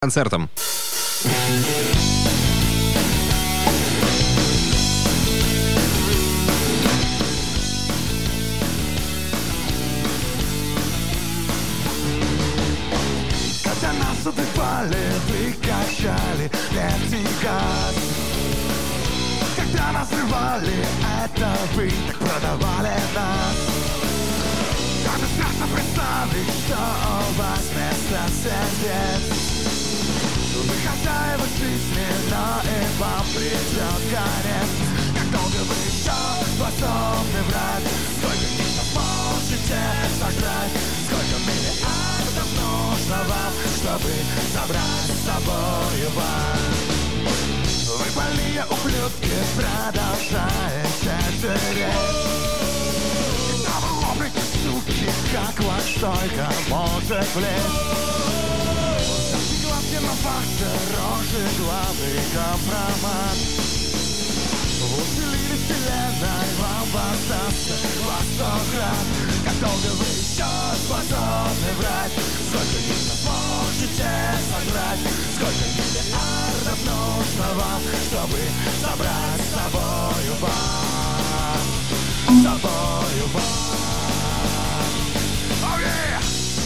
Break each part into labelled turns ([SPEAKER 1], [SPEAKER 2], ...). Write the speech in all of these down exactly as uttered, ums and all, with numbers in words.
[SPEAKER 1] Концертом.
[SPEAKER 2] Когда нас убивали, выкачали летний газ. Когда нас рвали, это вы так продавали нас. Как страшно представить, что у вас вместо сердец. Вы хозяева жизни, но и вам придет конец. Как долго вы еще способны врать? Сколько дней сможете сожрать? Сколько миллиардов нужно вам, чтобы забрать с собой вас? Вы больные ублюдки, продолжаете тереть. И там вы облики, суки, как вас только может влезть. На ваши рожи главный компромат. Усилили вселенной, вам воздастся во сто крат. Как долго вы еще способны врать? Сколько дней сможете сожрать? Сколько миллиардов нужно вам, чтобы забрать с собою вас? С собою вас. Oh yeah!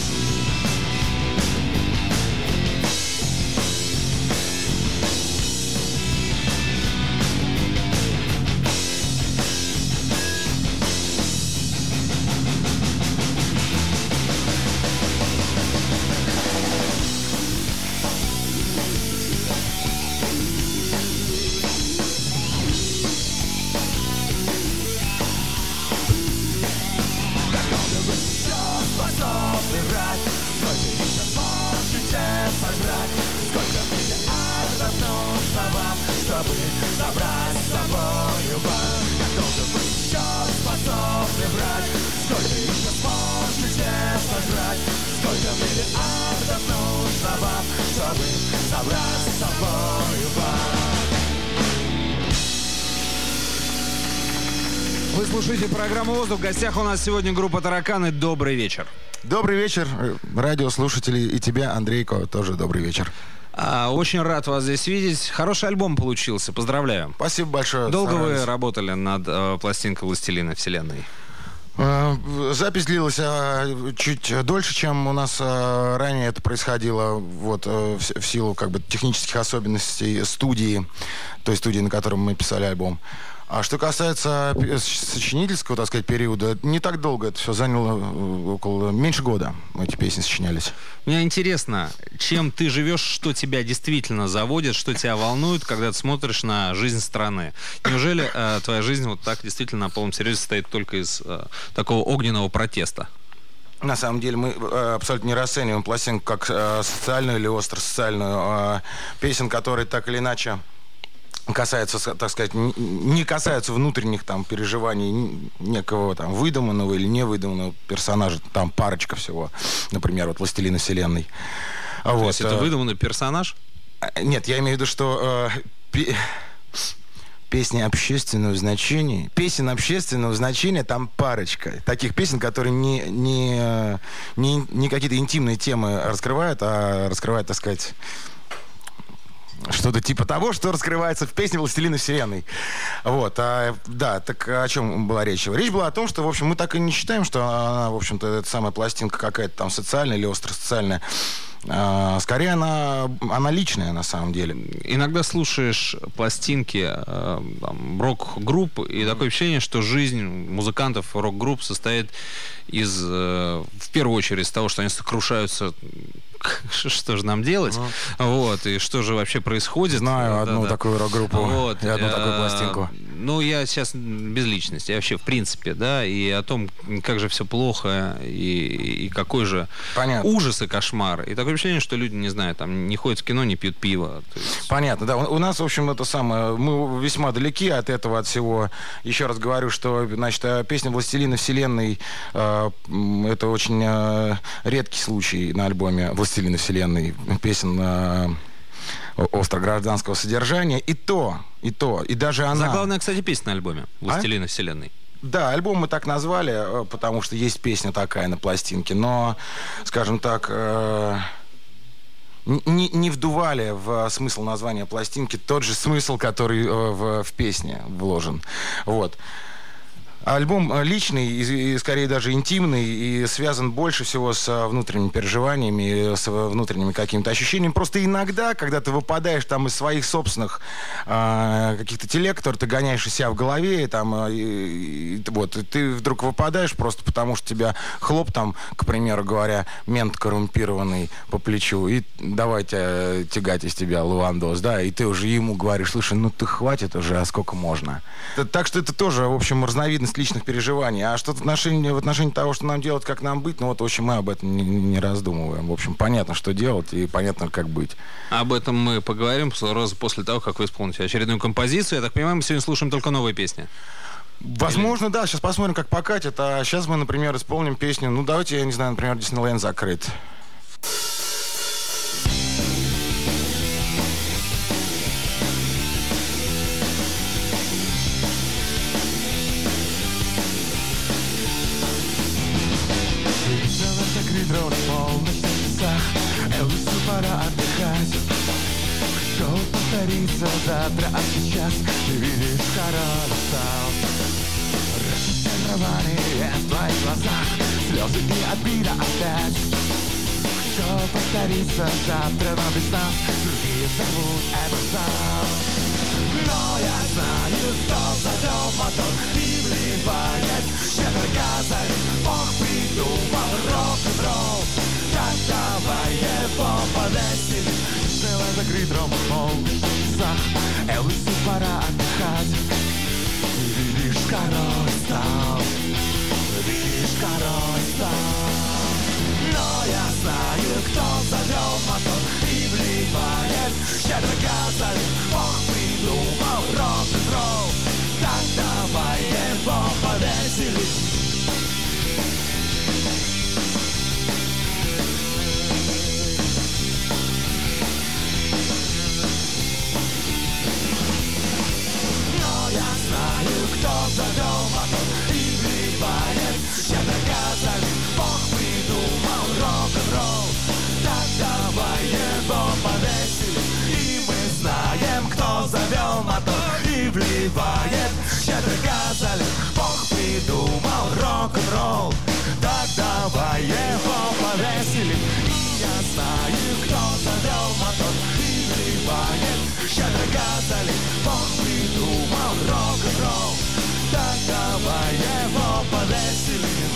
[SPEAKER 1] Вы слушаете программу «Воздух». В гостях у нас сегодня группа «Тараканы». Добрый вечер.
[SPEAKER 3] Добрый вечер, радиослушатели, и тебя, Андрейко, тоже добрый вечер.
[SPEAKER 1] А, очень рад вас здесь видеть. Хороший альбом получился, поздравляю.
[SPEAKER 3] Спасибо большое.
[SPEAKER 1] Долго
[SPEAKER 3] старались.
[SPEAKER 1] вы работали над э, пластинкой «Властелина вселенной»?
[SPEAKER 3] Запись длилась а, чуть дольше, чем у нас а, ранее это происходило, вот, а, в, в силу как бы технических особенностей студии, той студии, на которой мы писали альбом. А что касается сочинительского, так сказать, периода, не так долго это все заняло, около меньше года эти песни сочинялись.
[SPEAKER 1] Мне интересно, чем ты живешь, что тебя действительно заводит, что тебя волнует, когда ты смотришь на жизнь страны. Неужели э, твоя жизнь вот так действительно на полном серьезе состоит только из э, такого огненного протеста?
[SPEAKER 3] На самом деле мы э, абсолютно не расцениваем пластинку как э, социальную или остро-социальную. Э, песен, которые так или иначе касаются, так сказать, не касаются внутренних там переживаний некого там выдуманного или невыдуманного персонажа. Там парочка всего. Например, вот «Властелина вселенной».
[SPEAKER 1] То
[SPEAKER 3] вот.
[SPEAKER 1] есть это выдуманный персонаж?
[SPEAKER 3] Нет, я имею в виду, что э, пи- песни общественного значения, песен общественного значения там парочка. Таких песен, которые не, не, не, не какие-то интимные темы раскрывают, а раскрывают, так сказать, что-то типа того, что раскрывается в песне «Властелина вселенной». Вот, а, да, так о чем была речь? Речь была о том, что, в общем, мы так и не считаем, что она, в общем-то, эта самая пластинка какая-то там социальная или остросоциальная. А, скорее, она, она личная, на самом деле.
[SPEAKER 1] Иногда слушаешь пластинки э, там, рок-групп, и такое ощущение, что жизнь музыкантов рок-групп состоит из, э, в первую очередь, из того, что они сокрушаются, что же нам делать, uh-huh. вот, и что же вообще происходит.
[SPEAKER 3] Знаю
[SPEAKER 1] да,
[SPEAKER 3] одну
[SPEAKER 1] да.
[SPEAKER 3] такую рок-группу
[SPEAKER 1] вот.
[SPEAKER 3] и одну такую пластинку.
[SPEAKER 1] Ну, я сейчас без личности, я вообще в принципе, да, и о том, как же все плохо, и, и какой же
[SPEAKER 3] Понятно.
[SPEAKER 1] ужас и кошмар. И такое ощущение, что люди, не знаю, там, не ходят в кино, не пьют пиво. То есть...
[SPEAKER 3] Понятно, да. У, у нас, в общем, это самое, мы весьма далеки от этого, от всего. Еще раз говорю, что, значит, песня «Властелина вселенной» э, это очень э, редкий случай на альбоме «Властелина вселенной». Песен э, остро-гражданского содержания. И то, и то, и даже она...
[SPEAKER 1] Заглавная, кстати, песня на альбоме «Властелина а? вселенной».
[SPEAKER 3] Да, альбом мы так назвали, потому что есть песня такая на пластинке, но, скажем так, э, не, не вдували в смысл названия пластинки тот же смысл, который в, в песне вложен. Вот. Альбом личный и, и скорее даже интимный и связан больше всего с внутренними переживаниями, с внутренними какими-то ощущениями. Просто иногда, когда ты выпадаешь там из своих собственных э, каких-то телег, которые ты гоняешь из себя в голове, и, там, и, и, вот, и ты вдруг выпадаешь просто потому, что тебя хлоп там, к примеру говоря, мент коррумпированный по плечу, и давайте тягать из тебя лавандос, да, и ты уже ему говоришь, слушай, ну ты хватит уже, а сколько можно? Так что это тоже, в общем, разновидность личных переживаний. А что в отношении, в отношении того, что нам делать, как нам быть, ну вот, в общем, мы об этом не, не раздумываем. В общем, понятно, что делать, и понятно, как быть.
[SPEAKER 1] Об этом мы поговорим сразу после того, как вы исполните очередную композицию. Я так понимаю, мы сегодня слушаем только новые песни.
[SPEAKER 3] Возможно, да. Сейчас посмотрим, как покатит. А сейчас мы, например, исполним песню, ну, давайте, я не знаю, например, «Диснейленд закрыт».
[SPEAKER 2] Дрон полностью в часах, Элвису пора отдыхать. Шоу повторится завтра, а сейчас ты видишь, король устал. Разочарование в твоих глазах, слезы и обида опять. Шоу повторится завтра, но без нас другие зовут этот зал. Но я знаю, кто завел мотор и вливает щедро газель. Бог придумал рок-н-ролл, так давай его повеселим. Диснейленд закрыт, ровно в полчасах, Элвису пора отдыхать. Ты видишь, король стал, видишь, король стал. Но я знаю, кто завел мотор и вливает щедро газель. Бог придумал рок-н-ролл, так давай его повеселим. Но я знаю, кто завел мотор и вливает щедро газель. Бог придумал рок-н-ролл, так давай его повеселим. И мы знаем, кто завел мотор и вливает щедро газель. Бог придумал рок-н-ролл, так давай его повеселим. И я знаю, кто завел мотор и вливает щедро газель. Бог придумал рок-н-ролл, так давай его повеселим.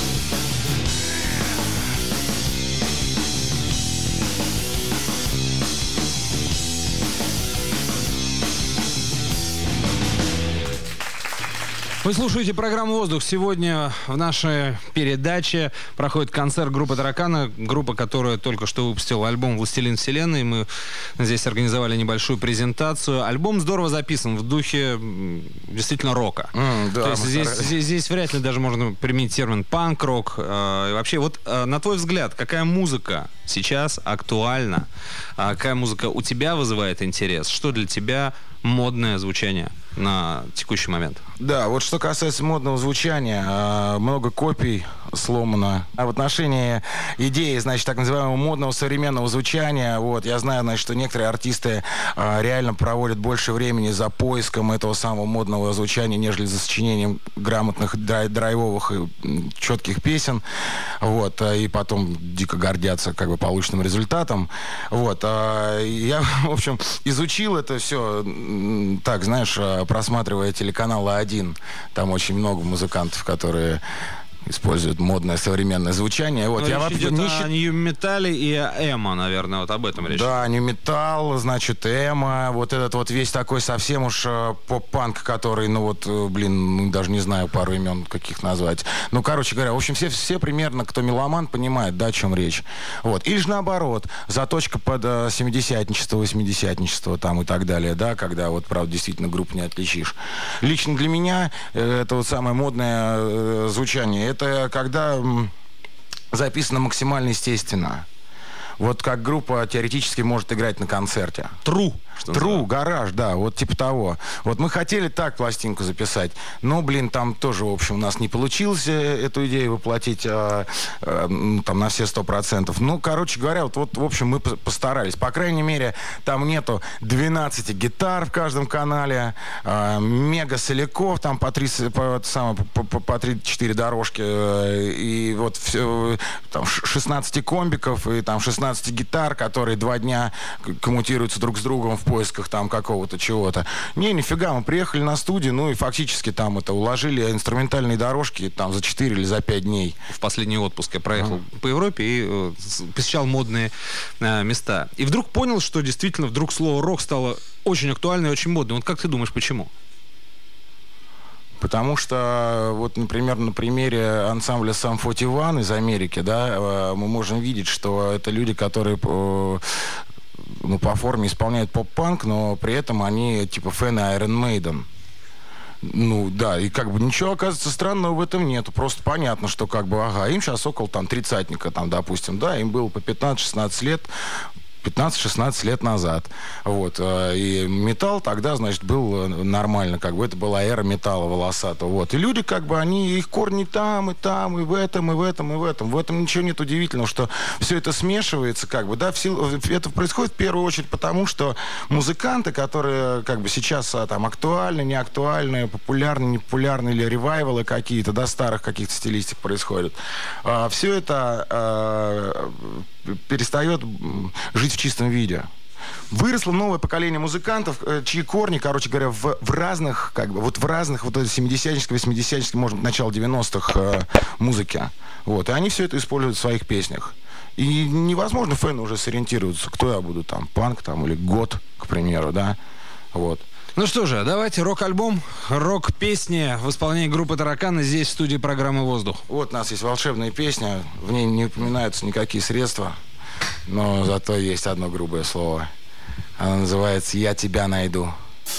[SPEAKER 1] Вы слушаете программу «Воздух». Сегодня в нашей передаче проходит концерт группы «Тараканы». Группа, которая только что выпустила альбом «Властелин вселенной». Мы здесь организовали небольшую презентацию. Альбом здорово записан, в духе действительно рока. Mm, да, То есть здесь, здесь, здесь вряд ли даже можно применить термин «панк-рок». Э, вообще, вот э, на твой взгляд, какая музыка сейчас актуальна? А какая музыка у тебя вызывает интерес? Что для тебя модное звучание на текущий момент?
[SPEAKER 3] Да, вот что касается модного звучания, много копий сломано. А в отношении идеи, значит, так называемого модного современного звучания, вот, я знаю, значит, что некоторые артисты а, реально проводят больше времени за поиском этого самого модного звучания, нежели за сочинением грамотных драй- драйвовых и четких песен, вот, и потом дико гордятся, как бы, полученным результатом, вот. А, я, в общем, изучил это все, так, знаешь, просматривая телеканал А один, там очень много музыкантов, которые используют модное современное звучание. Вот,
[SPEAKER 1] Но
[SPEAKER 3] я
[SPEAKER 1] речь
[SPEAKER 3] вообще
[SPEAKER 1] идет
[SPEAKER 3] не
[SPEAKER 1] о
[SPEAKER 3] счит...
[SPEAKER 1] нью-металле и эмо, наверное, вот об этом речь.
[SPEAKER 3] Да, нью-металл, значит, эмо, вот этот вот весь такой совсем уж э, поп-панк, который, ну вот, э, блин, ну, даже не знаю пару имен каких назвать. Ну, короче говоря, в общем, все, все примерно, кто меломан, понимает, да, о чем речь. Вот. Или же наоборот, заточка под э, семидесятничество, восьмидесятничество там и так далее, да, когда вот, правда, действительно группу не отличишь. Лично для меня э, это вот самое модное э, звучание. Это когда м, записано максимально естественно. вот как группа теоретически может играть на концерте.
[SPEAKER 1] True.
[SPEAKER 3] True, гараж, да, вот типа того. Вот мы хотели так пластинку записать, но, блин, там тоже, в общем, у нас не получилось эту идею воплотить а, а, там на все сто процентов. Ну, короче говоря, вот, вот, в общем, мы постарались. По крайней мере, там нету двенадцати гитар в каждом канале, а, мега соляков, там по тридцать, по, по, по, по тридцать-четыре дорожки, и вот все, там шестнадцать комбиков, и там шестнадцать гитар, которые два дня коммутируются друг с другом в поисках там какого-то чего-то. Не, нифига, мы приехали на студию, ну и фактически там это уложили инструментальные дорожки там за четыре или за пять дней.
[SPEAKER 1] В последний отпуск я проехал uh-huh. по Европе и э, посещал модные э, места. И вдруг понял, что действительно вдруг слово «рок» стало очень актуальным и очень модным. Вот как ты думаешь, почему?
[SPEAKER 3] Потому что, вот, например, на примере ансамбля Сам сорок один из Америки, да, мы можем видеть, что это люди, которые ну, по форме исполняют поп-панк, но при этом они типа фэны Iron Maiden. Ну, да, и как бы ничего, оказывается, странного в этом нету. Просто понятно, что как бы, ага, им сейчас около там тридцатника, там, допустим, да, им было по пятнадцать-шестнадцать лет, пятнадцать-шестнадцать лет назад. Вот. И металл тогда, значит, был нормально. Как бы это была эра металла волосатого. Вот. И люди, как бы, они, их корни там, и там, и в этом, и в этом, и в этом. В этом ничего нет удивительного, что все это смешивается, как бы, да, в силу, это происходит в первую очередь потому, что музыканты, которые, как бы, сейчас там актуальны, не актуальны, популярны, не популярны, или ревайвалы какие-то, да, старых каких-то стилистик происходят. А, все это а, перестает жить в чистом виде. Выросло новое поколение музыкантов, чьи корни, короче говоря, в, в разных, как бы, вот в разных, вот это семидесятнической, восьмидесятнической, может быть, начало девяностых э, музыке. Вот. И они все это используют в своих песнях. И невозможно фэну уже сориентироваться, кто я буду, там, панк, там, или гот, к примеру, да. Вот.
[SPEAKER 1] Ну что же, давайте рок-альбом, рок-песни в исполнении группы «Тараканы» здесь, в студии программы «Воздух».
[SPEAKER 3] Вот у нас есть волшебная песня, в ней не упоминаются никакие средства, но зато есть одно грубое слово. Она называется «Я тебя найду».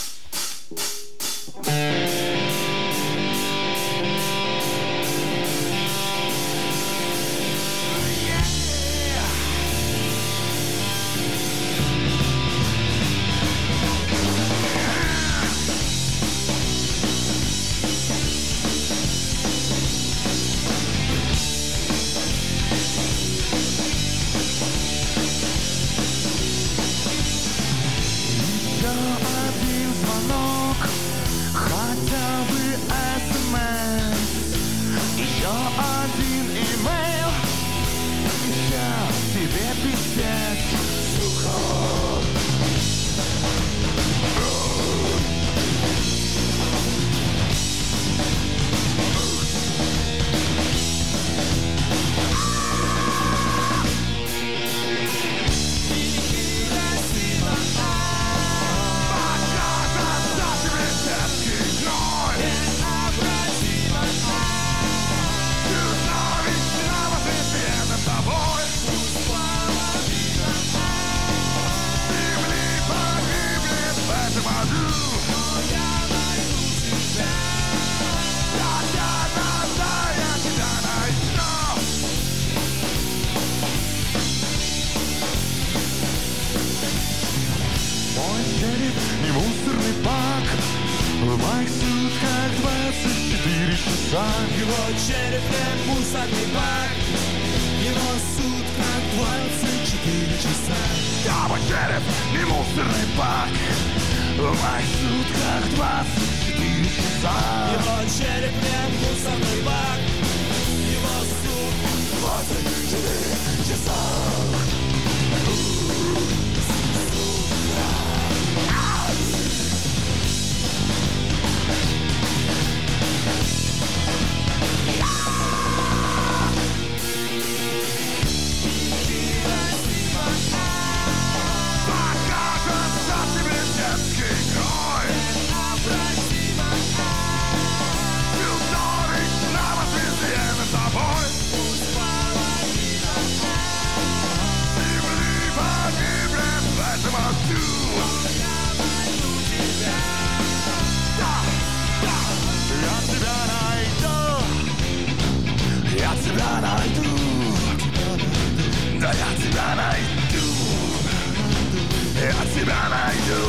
[SPEAKER 2] Его череп как мусорный бак, его суд как двадцать четыре часа. Его череп не мусорный бак, мой суд как двадцать четыре часа. Его череп не мусорный бак, его суд двадцать четыре часа. Never всегда найду.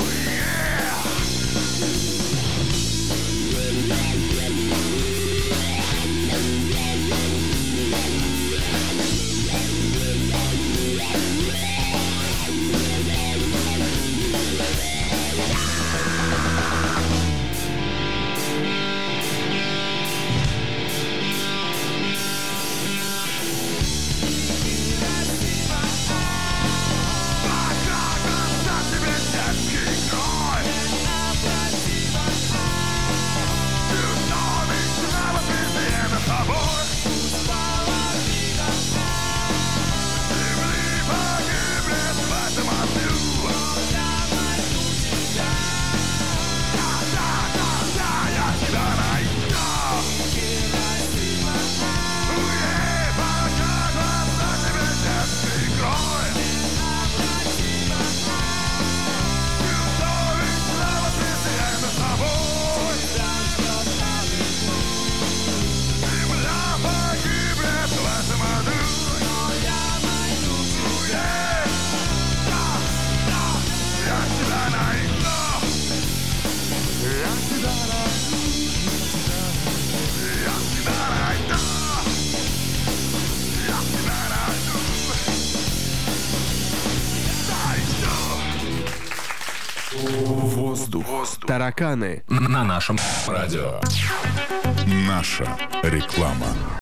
[SPEAKER 4] Воздух. Тараканы.
[SPEAKER 5] На нашем радио.
[SPEAKER 6] Наша реклама.